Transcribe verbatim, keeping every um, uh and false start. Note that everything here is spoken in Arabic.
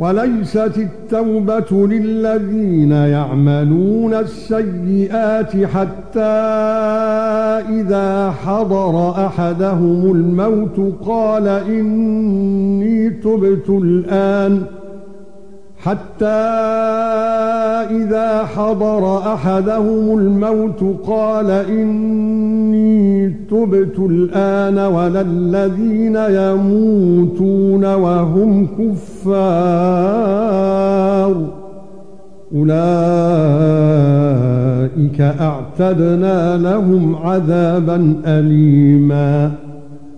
وليست التوبة للذين يعملون السيئات حتى إذا حضر أحدهم الموت قال إني تبت الآن حتى إذا حضر أحدهم الموت قال إني تبت الآن ولا الذين يموتون وهم كفار أولئك أعتدنا لهم عذابا أليما.